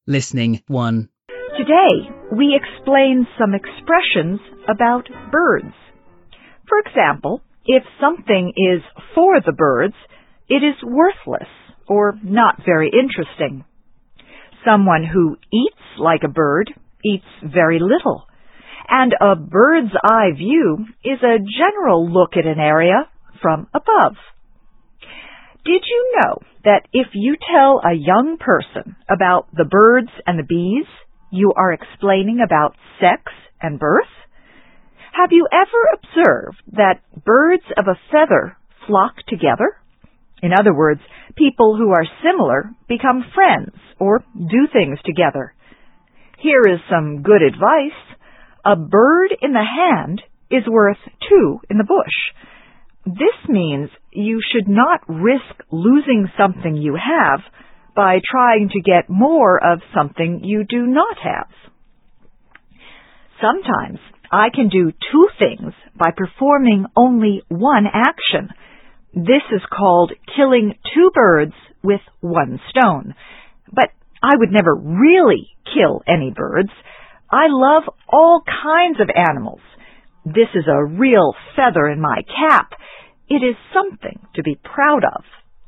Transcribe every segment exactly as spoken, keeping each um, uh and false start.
Listening one. Today, we explain some expressions about birds. For example, if something is for the birds, it is worthless or not very interesting. Someone who eats like a bird eats very little, and a bird's eye view is a general look at an area from above. Did you know that if you tell a young person about the birds and the bees, you are explaining about sex and birth? Have you ever observed that birds of a feather flock together? In other words, people who are similar become friends or do things together. Here is some good advice. A bird in the hand is worth two in the bush. This means you should not risk losing something you have by trying to get more of something you do not have. Sometimes I can do two things by performing only one action. This is called killing two birds with one stone. But I would never really kill any birds. I love all kinds of animals. This is a real feather in my cap. It is something to be proud of.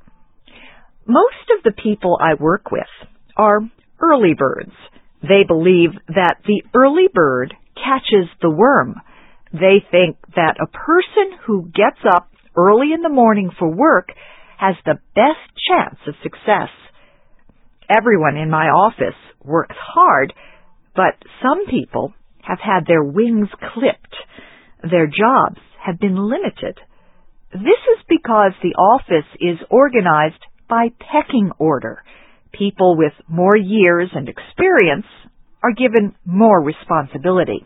Most of the people I work with are early birds. They believe that the early bird catches the worm. They think that a person who gets up early in the morning for work has the best chance of success. Everyone in my office works hard, but some people have had their wings clipped. Their jobs have been limited. This is because the office is organized by pecking order. People with more years and experience are given more responsibility.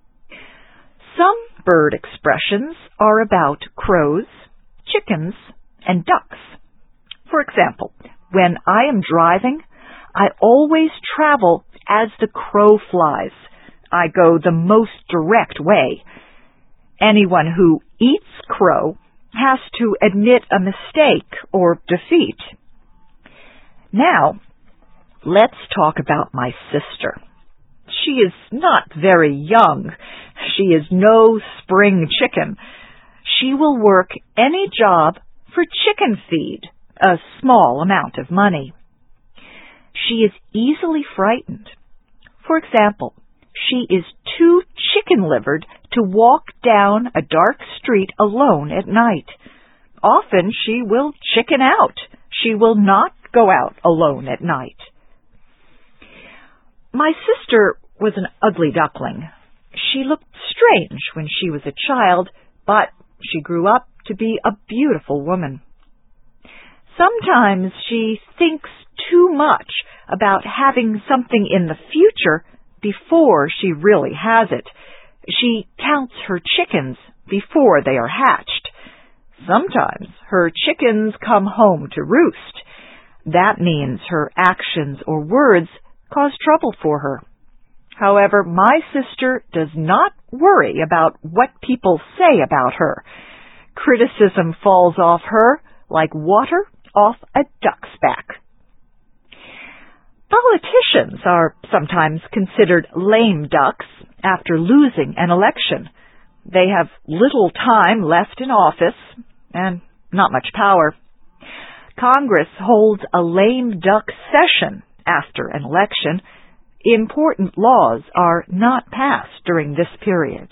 Some bird expressions are about crows, chickens, and ducks. For example, when I am driving, I always travel as the crow flies. I go the most direct way. Anyone who eats crow has to admit a mistake or defeat. Now, let's talk about my sister. She is not very young. She is no spring chicken. She will work any job for chicken feed, a small amount of money. She is easily frightened. For example, she is too chicken-livered to walk down a dark street alone at night. Often she will chicken out. She will not go out alone at night. My sister was an ugly duckling. She looked strange when she was a child, but she grew up to be a beautiful woman. Sometimes she thinks too much about having something in the future before she really has it. She counts her chickens before they are hatched. Sometimes her chickens come home to roost. That means her actions or words cause trouble for her. However, my sister does not worry about what people say about her. Criticism falls off her like water off a duck's back. Politicians are sometimes considered lame ducks after losing an election. They have little time left in office and not much power. Congress holds a lame duck session after an election. Important laws are not passed during this period.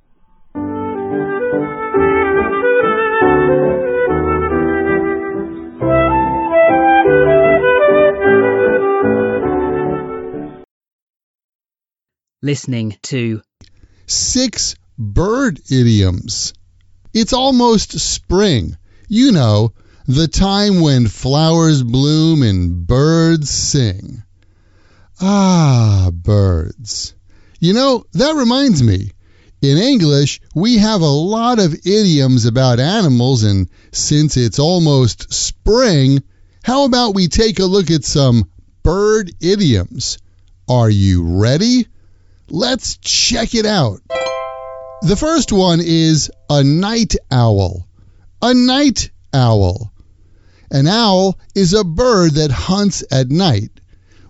Listening to six bird idioms. It's almost spring. You know, the time when flowers bloom and birds sing. Ah, birds. You know, that reminds me. In English, we have a lot of idioms about animals, and since it's almost spring, how about we take a look at some bird idioms? Are you ready? Let's check it out. The first one is a night owl. A night owl. An owl is a bird that hunts at night.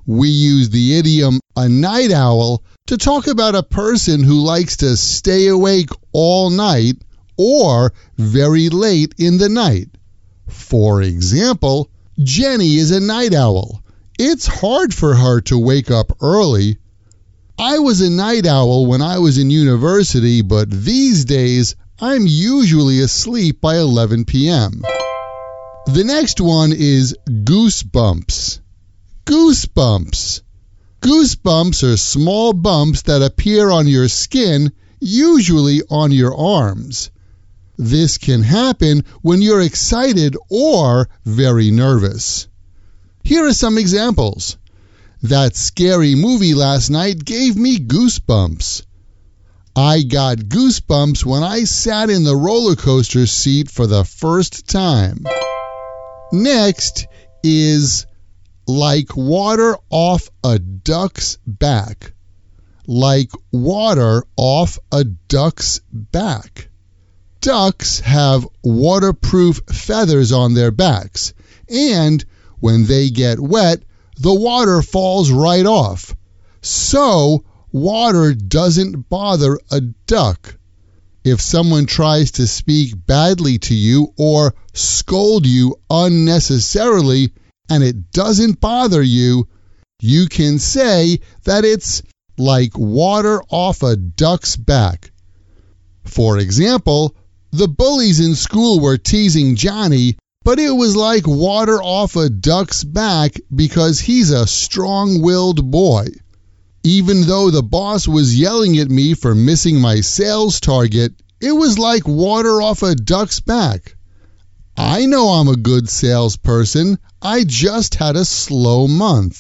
we use the idiom a night owl to talk about a person who likes to stay awake all night or very late in the night. For example, Jenny is a night owl. It's hard for her to wake up early. I was a night owl when I was in university, but these days I'm usually asleep by eleven p.m. The next one is goosebumps. Goosebumps. Goosebumps are small bumps that appear on your skin, usually on your arms. This can happen when you're excited or very nervous. Here are some examples. That scary movie last night gave me goosebumps. I got goosebumps when I sat in the roller coaster seat for the first time. Next is like water off a duck's back. Like water off a duck's back. Ducks have waterproof feathers on their backs, and when they get wet, the water falls right off. So, water doesn't bother a duck. If someone tries to speak badly to you or scold you unnecessarily and it doesn't bother you, you can say that it's like water off a duck's back. For example, the bullies in school were teasing Johnny, but it was like water off a duck's back because he's a strong-willed boy. Even though the boss was yelling at me for missing my sales target, it was like water off a duck's back. I know I'm a good salesperson. I just had a slow month.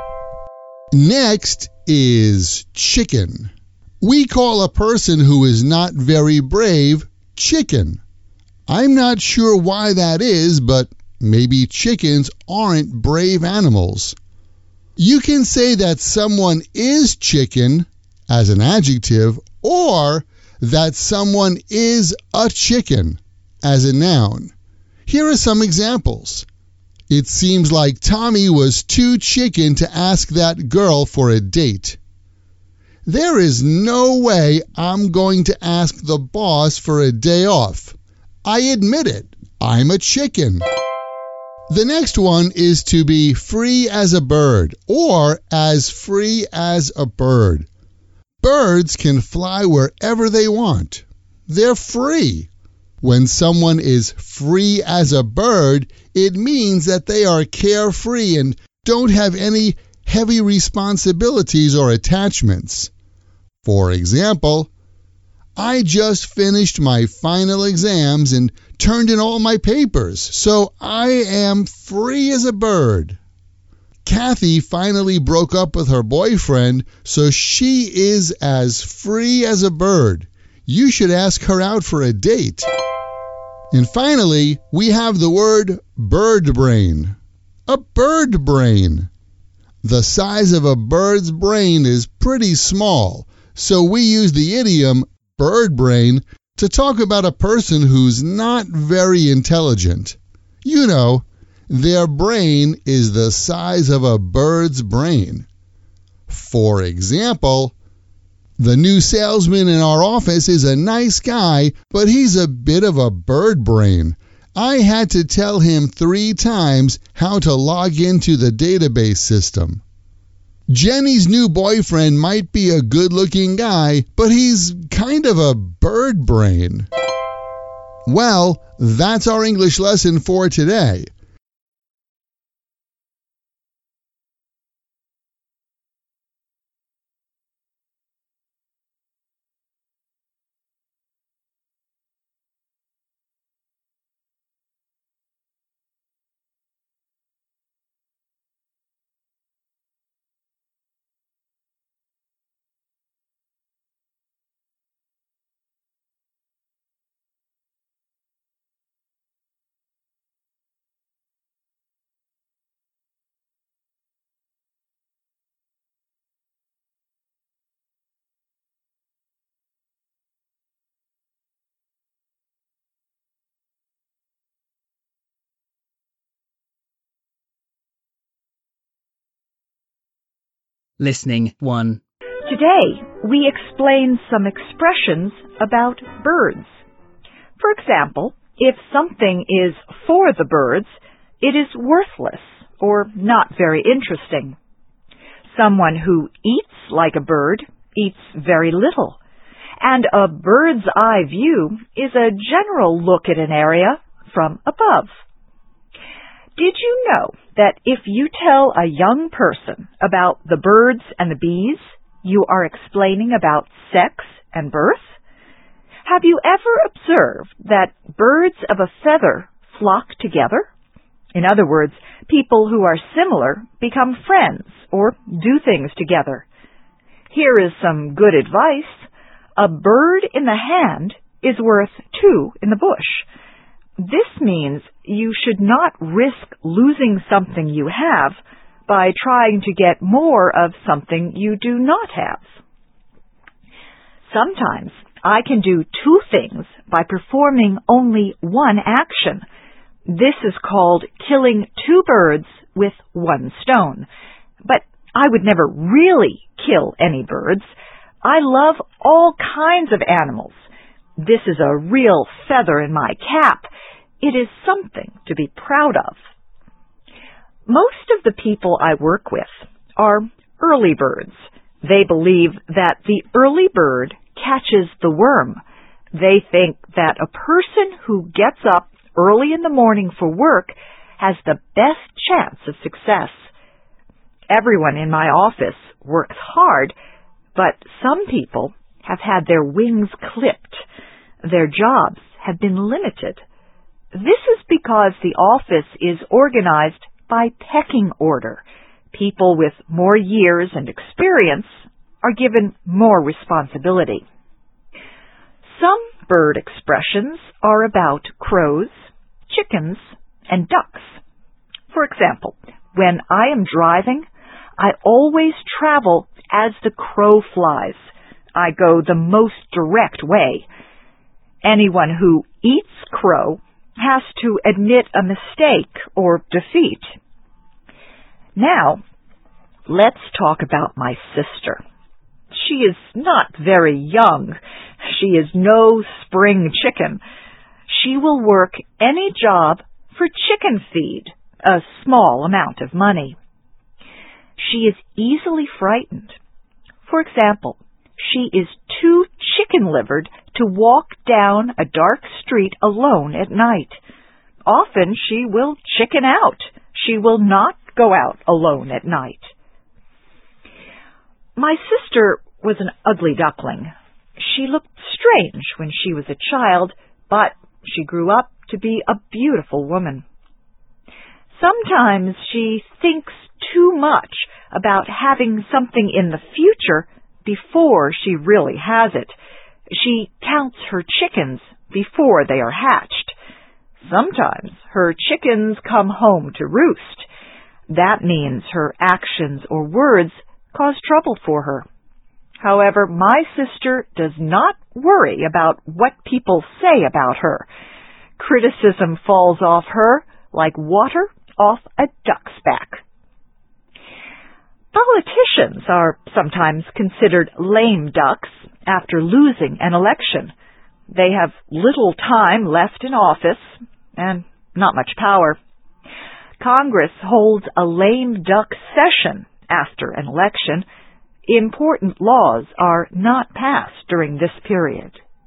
Next is chicken. We call a person who is not very brave chicken. I'm not sure why that is, but maybe chickens aren't brave animals. You can say that someone is chicken as an adjective, or that someone is a chicken as a noun. Here are some examples. It seems like Tommy was too chicken to ask that girl for a date. There is no way I'm going to ask the boss for a day off. I admit it, I'm a chicken. The next one is to be free as a bird or as free as a bird. Birds can fly wherever they want. They're free. When someone is free as a bird, it means that they are carefree and don't have any heavy responsibilities or attachments. For example, I just finished my final exams and turned in all my papers, so I am free as a bird. Kathy finally broke up with her boyfriend, so she is as free as a bird. You should ask her out for a date. And finally, we have the word bird brain. A bird brain. The size of a bird's brain is pretty small, so we use the idiom bird brain to talk about a person who's not very intelligent. You know, their brain is the size of a bird's brain. For example, the new salesman in our office is a nice guy, but he's a bit of a bird brain. I had to tell him three times how to log into the database system. Jenny's new boyfriend might be a good-looking guy, but he's kind of a bird brain. Well, that's our English lesson for today. Listening one. Today, we explain some expressions about birds. For example, if something is for the birds, it is worthless or not very interesting. Someone who eats like a bird eats very little. And a bird's eye view is a general look at an area from above. Did you know that if you tell a young person about the birds and the bees, you are explaining about sex and birth? Have you ever observed that birds of a feather flock together? In other words, people who are similar become friends or do things together. Here is some good advice. A bird in the hand is worth two in the bush. This means you should not risk losing something you have by trying to get more of something you do not have. Sometimes I can do two things by performing only one action. This is called killing two birds with one stone. But I would never really kill any birds. I love all kinds of animals. This is a real feather in my cap. It is something to be proud of. Most of the people I work with are early birds. They believe that the early bird catches the worm. They think that a person who gets up early in the morning for work has the best chance of success. Everyone in my office works hard, but some people have had their wings clipped. Their jobs have been limited. This is because the office is organized by pecking order. People with more years and experience are given more responsibility. Some bird expressions are about crows, chickens, and ducks. For example, when I am driving, I always travel as the crow flies. I go the most direct way. Anyone who eats crow has to admit a mistake or defeat. Now, let's talk about my sister. She is not very young. She is no spring chicken. She will work any job for chicken feed, a small amount of money. She is easily frightened. For example, she is too chicken-livered to walk down a dark street alone at night. Often she will chicken out. She will not go out alone at night. My sister was an ugly duckling. She looked strange when she was a child, but she grew up to be a beautiful woman. Sometimes she thinks too much about having something in the future before she really has it. She counts her chickens before they are hatched. Sometimes her chickens come home to roost. That means her actions or words cause trouble for her. However, my sister does not worry about what people say about her. Criticism falls off her like water off a duck's back. Politicians are sometimes considered lame ducks after losing an election. They have little time left in office and not much power. Congress holds a lame duck session after an election. Important laws are not passed during this period.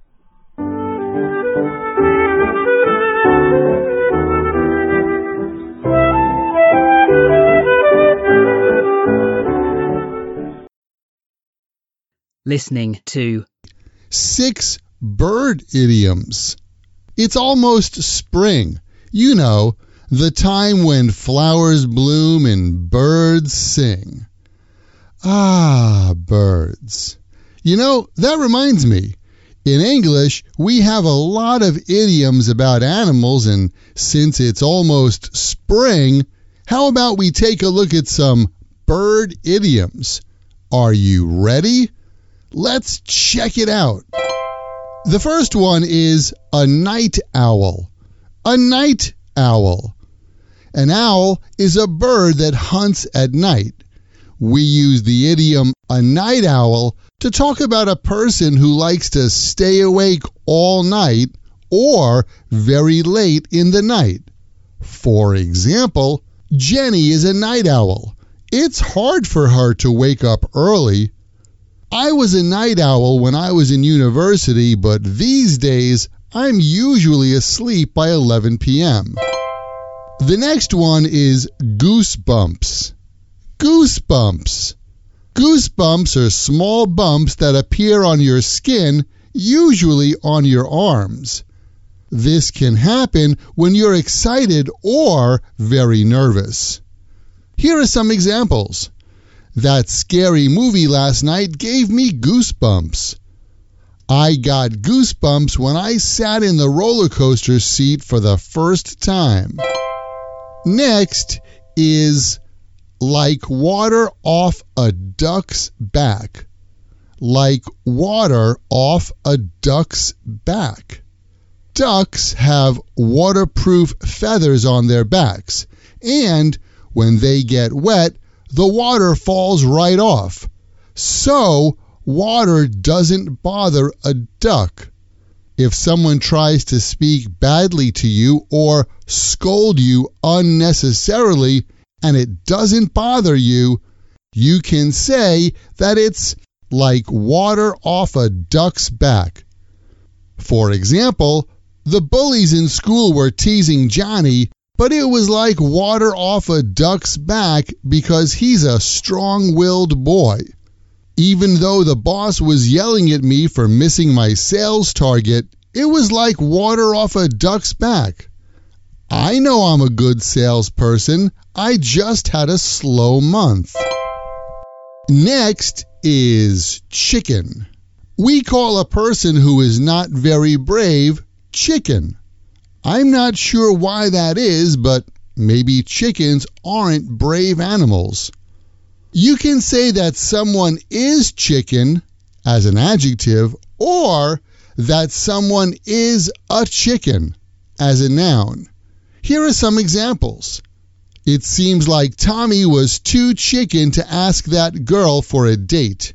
Listening to Six bird idioms. It's almost spring. You know, the time when flowers bloom and birds sing. Ah, birds. You know, that reminds me. In English, we have a lot of idioms about animals, and since it's almost spring, how about we take a look at some bird idioms? Are you ready? Let's check it out. The first one is a night owl. A night owl. An owl is a bird that hunts at night. we use the idiom a night owl to talk about a person who likes to stay awake all night or very late in the night. For example, Jenny is a night owl. It's hard for her to wake up early. I was a night owl when I was in university, but these days I'm usually asleep by eleven p.m. The next one is goosebumps. Goosebumps. Goosebumps are small bumps that appear on your skin, usually on your arms. This can happen when you're excited or very nervous. Here are some examples. That scary movie last night gave me goosebumps. I got goosebumps when I sat in the roller coaster seat for the first time. Next is like water off a duck's back. Like water off a duck's back. Ducks have waterproof feathers on their backs, and when they get wet, the water falls right off. So, water doesn't bother a duck. If someone tries to speak badly to you or scold you unnecessarily and it doesn't bother you, you can say that it's like water off a duck's back. For example, the bullies in school were teasing Johnny, but it was like water off a duck's back because he's a strong-willed boy. Even though the boss was yelling at me for missing my sales target, it was like water off a duck's back. I know I'm a good salesperson. I just had a slow month. Next is chicken. We call a person who is not very brave chicken. I'm not sure why that is, but maybe chickens aren't brave animals. You can say that someone is chicken as an adjective, or that someone is a chicken as a noun. Here are some examples. It seems like Tommy was too chicken to ask that girl for a date.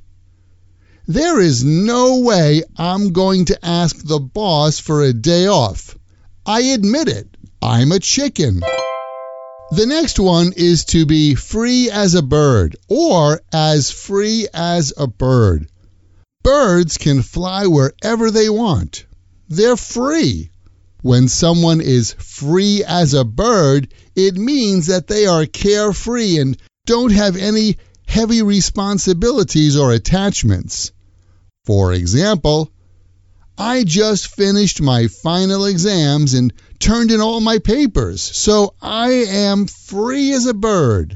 There is no way I'm going to ask the boss for a day off. I admit it. I'm a chicken. The next one is to be free as a bird, or as free as a bird. Birds can fly wherever they want. They're free. When someone is free as a bird, it means that they are carefree and don't have any heavy responsibilities or attachments. For example, I just finished my final exams and turned in all my papers, so I am free as a bird.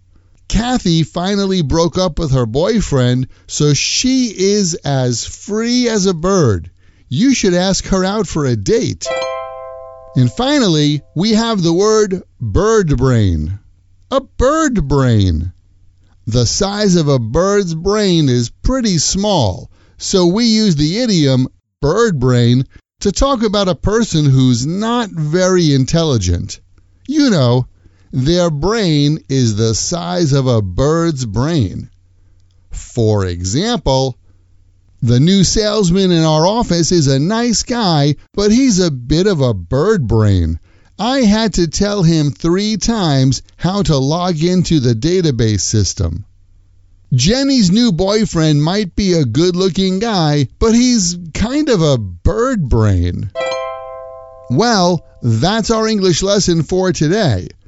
Kathy finally broke up with her boyfriend, so she is as free as a bird. You should ask her out for a date. And finally, we have the word bird brain. A bird brain. The size of a bird's brain is pretty small, so we use the idiom bird brain to talk about a person who's not very intelligent. You know, their brain is the size of a bird's brain. For example, the new salesman in our office is a nice guy, but he's a bit of a bird brain. I had to tell him three times how to log into the database system. Jenny's new boyfriend might be a good-looking guy, but he's kind of a bird brain. Well, that's our English lesson for today.